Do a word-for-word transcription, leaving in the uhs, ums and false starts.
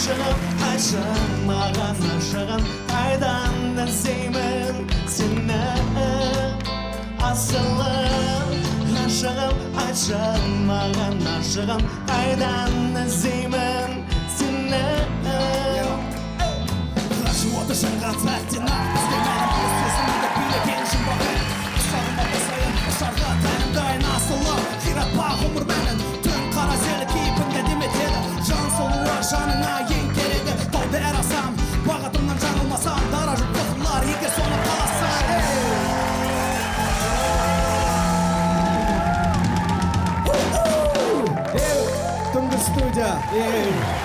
Aşığım, aşığım, mağan aşığım, aydan іздеймін seni asılım. Aşığım, aşığım, mağan aşığım, aydan іздеймін seni. Ғашық оты жанған сәттен ақ бізге мәлім өз сезімді билеген жұмбағын құшағыма басайын ұшарға тәнім дайын асылым қиратпа ғұмыр мәнін түн қара селі кейпінде деметеді жан сұлуы жаныңа ең керегі тауды әр асам бағытымнан жаңылмасам дара жұп бұқырлар егер соны қаласам Түнгі студия